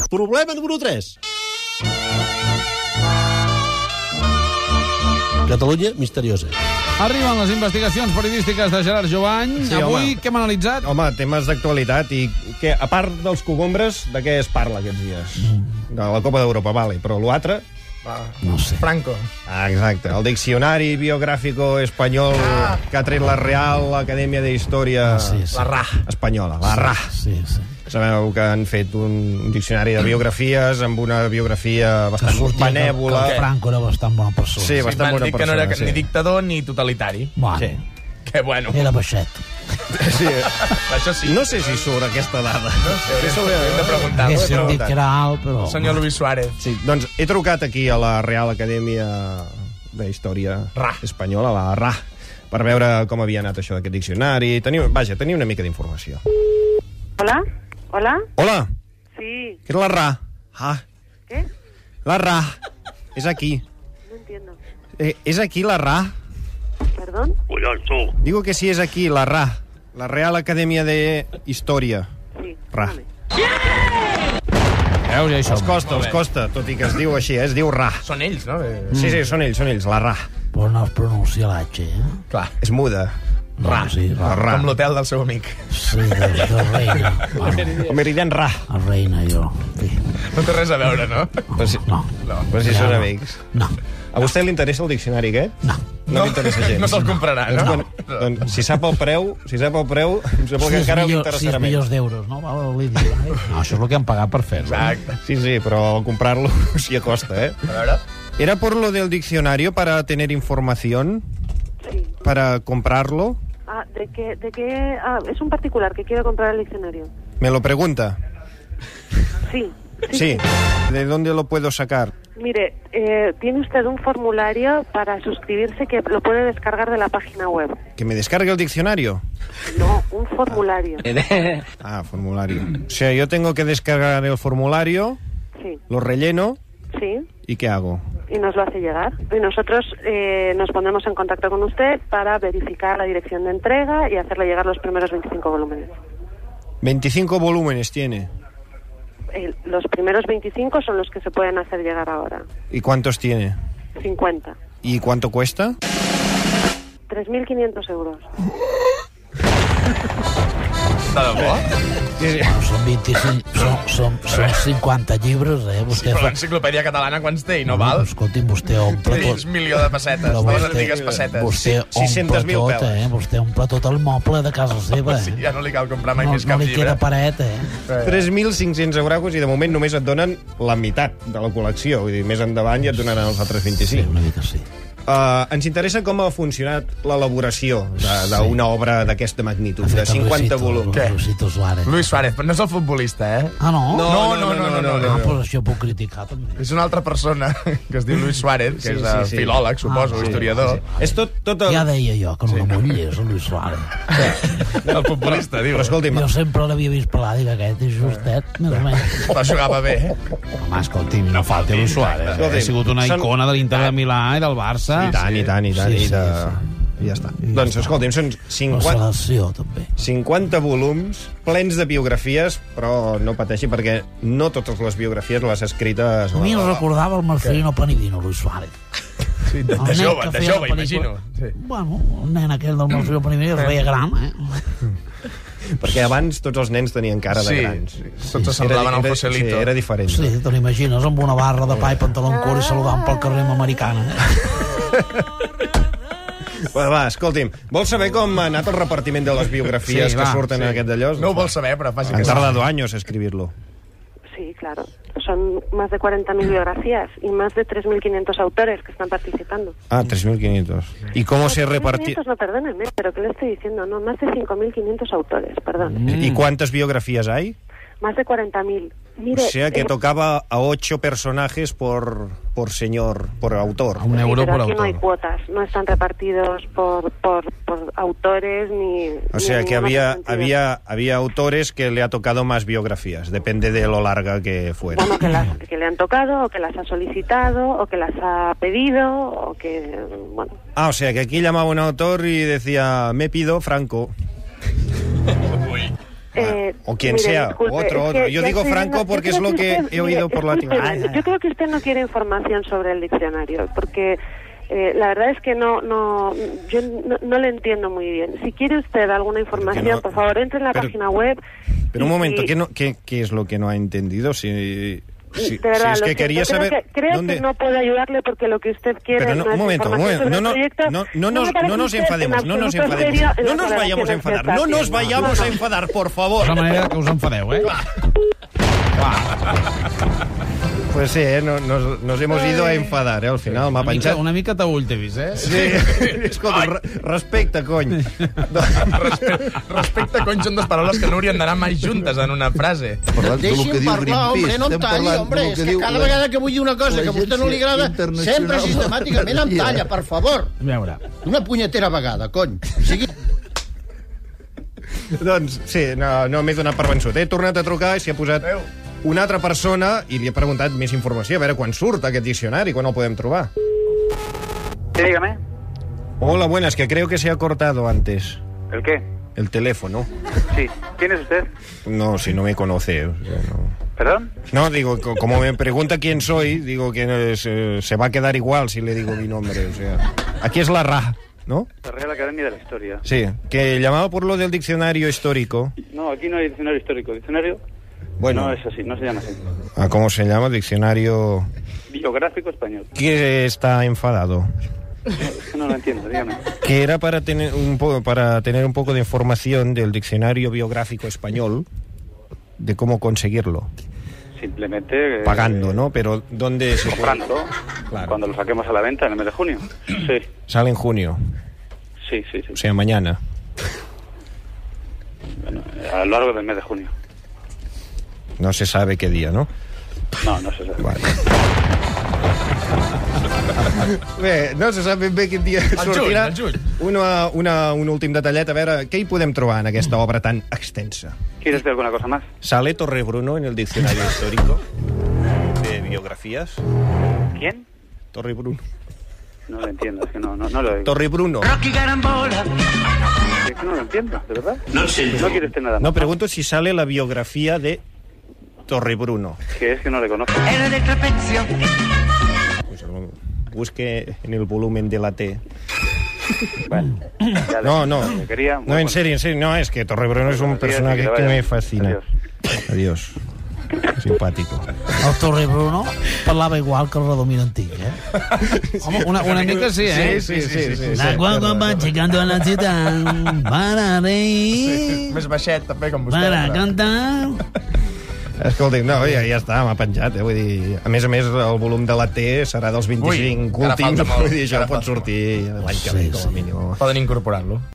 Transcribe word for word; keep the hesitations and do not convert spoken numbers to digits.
Problema número tres. Catalunya misteriosa. Arriben les investigacions periodístiques de Gerard Jovany. Sí, Avui, home. què hem analitzat? Home, temes d'actualitat i que, a part dels cogombres, de què es parla aquests dies? De la Copa d'Europa, vale, però l'altre... No sé. Franco. Ah, exacte, el diccionari biográfico espanyol ah. que ha tret la Real Acadèmia d'Història Ah, sí, sí. la R A espanyola, la R A. Sí, sí. Sabeu que han fet un, un diccionari de biografies amb una biografia bastant benèvola. Que Franco era bastant bona persona. Sí, bastant bona Van dir persona. que no era sí. ni dictador ni totalitari. Bueno, Sí. Que bueno. era baixet. Sí. Això sí. No sé si surt aquesta dada. No sé, hauríem, Això ho he- hauríem de preguntar. Hagués he sentit preguntat. que era alt, però... El senyor Luis Suárez. Sí, doncs he trucat aquí a la Real Acadèmia d'Història R A. Espanyola, la R A, per veure com havia anat això d'aquest diccionari. Teniu, vaja, tenia una mica d'informació. Hola, hola, Hola, sí, que és la R A. Ah, ¿qué? la R A. És aquí. No entiendo. Eh, és aquí la R A. ¿Perdón? Digo que sí és aquí la R A. La Real Acadèmia de Història. Sí, R A. dígame. Veus, ja hi Els som. costa, els costa, tot i que es diu així, eh? Es diu R A. Són ells, no? Eh, Sí, sí, són ells, són ells, la R A. Però no es pronuncia l'H, eh? Clar. És muda. No, Ra. sí, La ra. R A. Com l'hotel del seu amic. Sí, de, de reina. Bueno, El Meridian R A. a reina, jo. Sí. No té res a veure, no? Però si, No, però si Ja són no. amics. no, A vostè li interessa el diccionari, aquest? no. No, li interessa gens. No se'l comprarà, Doncs, no? bueno, doncs, si sap el preu, si sap el preu, em sembla que encara li sis interessarà més. milions d'euros, no? Va, Lídia. Eh? No, això és el que han pagat per fer-lo. Exacte. Sí, sí, però comprar-lo sí que costa, ¿eh? A veure. ¿Era por lo del diccionario para tener información? Sí. ¿Para comprarlo? Ah, ¿de qué? De qué? Ah, es un particular que quiere comprar el diccionario. ¿Me lo pregunta? Sí. Sí. ¿De dónde lo puedo sacar? Mire, eh, tiene usted un formulario para suscribirse que lo puede descargar de la página web. ¿Que me descargue el diccionario? No, un formulario. Ah, formulario. O sea, yo tengo que descargar el formulario, Sí, lo relleno, sí. ¿y qué hago? Y nos lo hace llegar. Y nosotros eh, nos pondremos en contacto con usted para verificar la dirección de entrega y hacerle llegar los primeros veinticinco volúmenes. veinticinco volúmenes tiene. Eh, los primeros veinticinco son los que se pueden hacer llegar ahora. ¿Y cuántos tiene? cincuenta. ¿Y cuánto cuesta? tres mil quinientos euros. De debò? Bueno, són vint-i-cinc, són, són, són cinquanta llibres, eh? Sí, Vostè però fa... l'enciclopèdia catalana quants té i no val? Escolti'm, vostè omple Mig tot... milió de pessetes, Però de les vostè- antigues pessetes. Vostè sis-centes omple mil tot, peles. eh? Vostè omple tot el moble de casa seva, Sí, eh? ja no li cal comprar mai No, més no cap li llibre. queda paret, eh? tres mil cinc-cents euros i de moment només et donen la meitat de la col·lecció. Vull dir, més endavant ja et donaran els altres Sí, vint-i-cinc. una mica sí. Uh, ens interessa com ha funcionat l'elaboració de- d'una obra d'aquesta magnitud, de cinquanta volums. Què? Luisito Suárez. Luis Suárez, però no és el futbolista, eh? Ah, no? No, no, no, no, no, Ah, doncs això puc criticar, també. És una altra persona que es diu Luis Suárez, que Sí, és sí, eh, sí. filòleg, suposo, Ah, sí, historiador. És tot, tot el... Ja deia jo que no sí. m'ullés, el Luis Suárez. El futbolista, diu. Però escolti'm, Jo sempre l'havia vist pelar, dic, aquest és justet, més o menys. Però jugava bé, eh? Home, escolti'm, no falti Luis Suárez. Escolti'm, Ha sigut una són- icona de l'Inter de Milà i del Barça. i tant, i tant, i tant, Sí, i sí, de... sí. I ja està. Doncs, escolti'm, són La cinquanta, selecció, també. cinquanta volums plens de biografies, però no pateixi perquè no totes les biografies les ha escrites... A mi em recordava el Marcelino Panivino, Luis Suárez. Sí, de, El de nen jove, que de feia jove, la pel·lícula. imagino. Sí. Bueno, el nen aquell del Marcelino Panivino es veia gran, eh? Perquè abans tots els nens tenien cara de Sí, grans. tots s'assemblaven al Era- Joselito. Sí, era diferent. Sí, te l'imagines amb una barra de pa i pantaló en curt i saludant pel carrer amb americana. Eh? Va, va, escolti'm, vols saber com ha anat el repartiment de les biografies Sí, que va, surten sí. en aquest d'allò? No ho vol saber, però faci Han que tardado años escribirlo. Sí, claro. Son más de cuarenta mil biografías y más de tres mil quinientos autores que están participando. Ah, tres mil quinientos. ¿Y cómo se repartió? tres mil quinientos, no, perdónenme, pero ¿qué le estoy diciendo? No, más de cinco mil quinientos autores, perdón. ¿Y cuántas biografías hay? Más de cuarenta mil. Mire, O sea que eh, tocaba a ocho personajes por, por señor, por autor. A un sí, euro pero por aquí no hay autor. cuotas, no están repartidos por, por, por autores ni... O sea ni que en ningún había, otro sentido. había, había autores que le ha tocado más biografías, depende de lo larga que fuera. Bueno, que, las, que le han tocado, o que las ha solicitado, o que las ha pedido, o que... Bueno, Ah, o sea que aquí llamaba un autor y decía, me pido Franco. Uy. Eh, o quien mire, sea, disculpe, otro, es otro. que Yo ya digo estoy Franco viendo- porque yo es creo lo que usted- he oído mire, por la escúcheme, televisión. Yo creo que usted no quiere información sobre el diccionario, porque eh, la verdad es que no, no, yo no, no le entiendo muy bien. Si quiere usted alguna información, no- por favor, entre en la pero- página web. Pero un y- momento, y- ¿qué, no, qué, qué es lo que no ha entendido? Si, si, de verdad, si es lo que siento, quería creo saber que, creo dónde... que no puedo ayudarle porque lo que usted quiere Pero no, no un es momento, un información momento, sobre no, el no, proyecto. no, no, me nos, parece no nos usted en enfademos, no nos absoluto enfademos. serio en No las nos vayamos a declaraciones que enfadar, está no nos haciendo. vayamos No, a no. enfadar, por favor. És la manera que us enfadeu, eh? Pues sí, eh, no, nos, nos hemos ido a enfadar, eh, al final m'ha Una mica, penjat. una mica taüll t'he vist, eh? Sí, escolta, re, respecte, cony. Respecte, respecte, cony, són dues paraules que no haurien d'anar mai juntes en una frase. Parlant de lo que Deixi'm diu parlar, hombre, Greenpeace, no em estem talli, parlant hombre. de lo És que que diu cada la- vegada que vull dir una cosa que a vostè no li agrada, Internacional sempre de sistemàticament em l'Energia. talla, per favor. A veure. Una punyetera vegada, cony. O sigui, Doncs sí, no, no m'he donat per vençut. He tornat a trucar i s'hi ha posat una altra persona i li he preguntat més informació, a veure quan surt aquest diccionari, quan el podem trobar. Sí, dígame. Hola, buenas, que creo que se ha cortado antes ¿El qué? el teléfono. Sí. ¿Quién es usted? No, si no me conoce. O sea, no. ¿Perdón? No, digo, co- como me pregunta quién soy, digo que se, se va a quedar igual si le digo mi nombre. O sea, aquí es la R A, ¿no? La Real Academia de la Historia. Sí, que llamaba por lo del diccionario histórico. No, aquí no hay diccionario histórico. Diccionario Bueno, no es así, no se llama así. ¿a ¿cómo se llama? Diccionario... Biográfico español. ¿Qué está enfadado? No, es que no lo entiendo, dígame. Que era para tener un poco para tener un poco de información del diccionario biográfico español, de cómo conseguirlo. Simplemente... eh, Pagando, ¿no? Pero ¿dónde se puede? Comprando. Claro. Cuando lo saquemos a la venta en el mes de junio. Sí, Sale en junio, sí, sí. sí. o sea, mañana. Bueno, eh, a lo largo del mes de junio. No se sabe qué día, ¿no? No, no se sabe. Vale. Bé, no se sap ben bé quin dia sortirà. al juny. Una, una, un últim detallet, a veure, què hi podem trobar en aquesta obra tan extensa? ¿Quieres ver alguna cosa más? ¿Sale Torrebruno en el diccionario histórico de biografías? ¿Quién? Torrebruno. No lo entiendo, es que no, no, no lo oigo. Torrebruno. Es que no lo entiendo, ¿de verdad? No sé. No quiere usted nada más. No, pregunto si sale la biografía de Torrebruno. Que es que no le conozco. Pues, busque en el volumen de la T. Bueno, ya No, le- no. le quería, muy No, en bueno. serio, en serio. No, es que Torrebruno es un Buenos días, personaje que que, vaya. me fascina. Adiós. Adiós. Simpàtico. El Torre Bruno parlava igual que el Radomir antic, eh? Home, una, una mica sí, eh? Sí, sí, sí. sí, La sí. guagua va llegando a la ciudad para reír, Més baixet, també, com vostè. para però- cantar. Escolti, no, ja, ja està, m'ha penjat, eh? Vull dir, a més a més, el volum de la T serà dels vint-i-cinc Ui, encara últims, falta molt, vull dir, això encara pot falta sortir l'any que ve, com a mínim. Poden incorporar-lo.